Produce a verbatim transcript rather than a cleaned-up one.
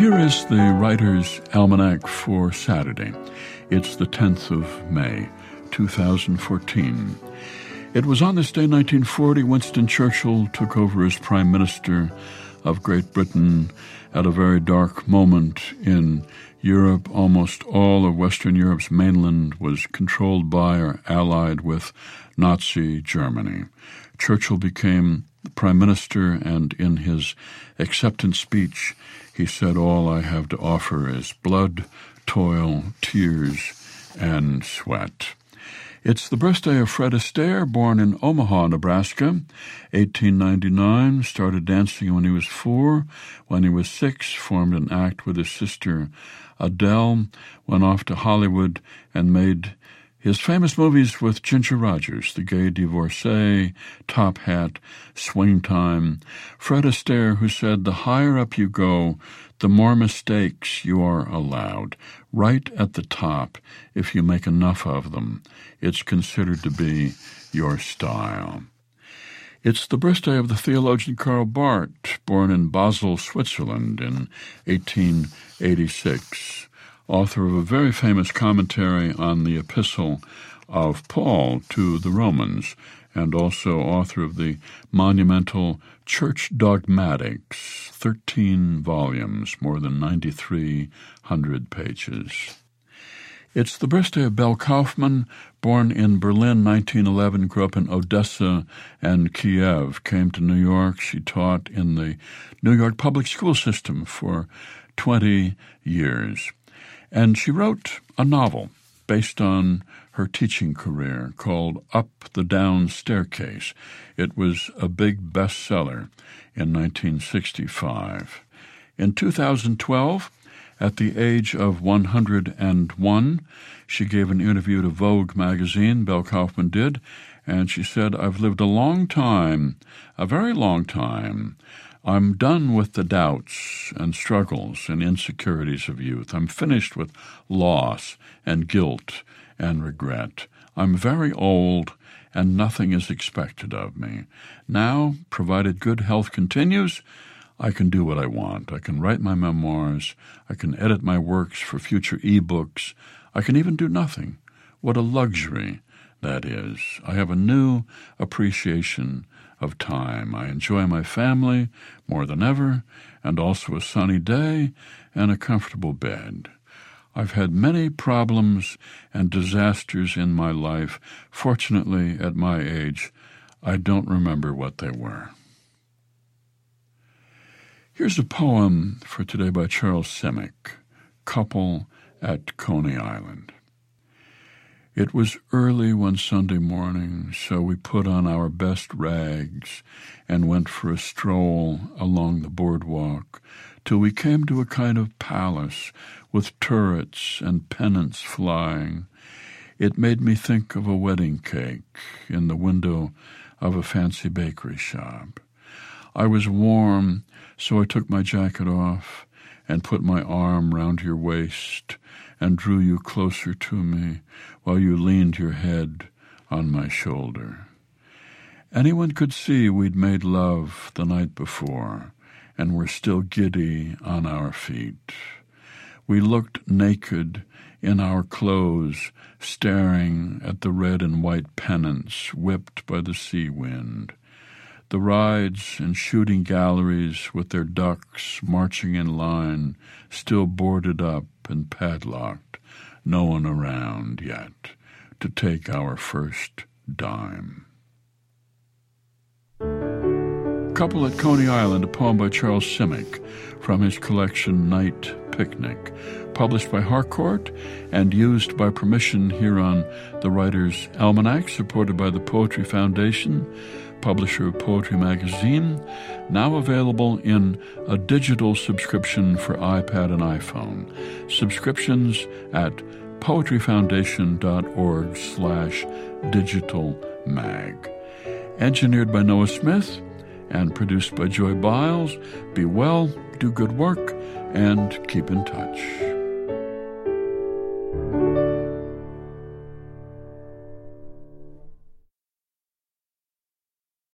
here is the Writer's Almanac for Saturday. It's the tenth of May, two thousand fourteen. It was on this day, nineteen forty, Winston Churchill took over as Prime Minister of Great Britain at a very dark moment in Europe. Almost all of Western Europe's mainland was controlled by or allied with Nazi Germany. Churchill became the Prime Minister, and in his acceptance speech, he said, "All I have to offer is blood, toil, tears, and sweat." It's the birthday of Fred Astaire, born in Omaha, Nebraska, eighteen ninety-nine, started dancing when he was four. When he was six, formed an act with his sister Adele, went off to Hollywood and made his famous movies with Ginger Rogers, The Gay Divorcee, Top Hat, Swing Time. Fred Astaire, who said, "The higher up you go, the more mistakes you are allowed. Right at the top, if you make enough of them, it's considered to be your style." It's the birthday of the theologian Karl Barth, born in Basel, Switzerland in eighteen eighty-six, author of a very famous commentary on the epistle of Paul to the Romans, and also author of the monumental Church Dogmatics, thirteen volumes, more than ninety-three hundred pages. It's the birthday of Belle Kaufman, born in Berlin, nineteen eleven, grew up in Odessa and Kiev, came to New York. She taught in the New York public school system for twenty years. And she wrote a novel based on her teaching career called Up the Down Staircase. It was a big bestseller in nineteen sixty-five. In two thousand twelve, at the age of one hundred one, she gave an interview to Vogue magazine, Belle Kaufman did, and she said, "I've lived a long time, a very long time. I'm done with the doubts and struggles and insecurities of youth. I'm finished with loss and guilt and regret. I'm very old, and nothing is expected of me. Now, provided good health continues, I can do what I want. I can write my memoirs. I can edit my works for future e-books. I can even do nothing. What a luxury that is. I have a new appreciation of time. I enjoy my family more than ever, and also a sunny day and a comfortable bed. I've had many problems and disasters in my life. Fortunately, at my age, I don't remember what they were." Here's a poem for today by Charles Simic, Couple at Coney Island. It was early one Sunday morning, so we put on our best rags and went for a stroll along the boardwalk till we came to a kind of palace with turrets and pennants flying. It made me think of a wedding cake in the window of a fancy bakery shop. I was warm, so I took my jacket off and put my arm round your waist and drew you closer to me while you leaned your head on my shoulder. Anyone could see we'd made love the night before and were still giddy on our feet. We looked naked in our clothes, staring at the red and white pennants whipped by the sea wind. The rides and shooting galleries with their ducks marching in line, still boarded up and padlocked, no one around yet to take our first dime. Couple at Coney Island, a poem by Charles Simic from his collection Night Picnic, published by Harcourt and used by permission here on the Writer's Almanac, supported by the Poetry Foundation, publisher of Poetry Magazine, now available in a digital subscription for iPad and iPhone. Subscriptions at poetryfoundation.org slash digital mag. Engineered by Noah Smith and produced by Joy Biles. Be well, do good work, and keep in touch.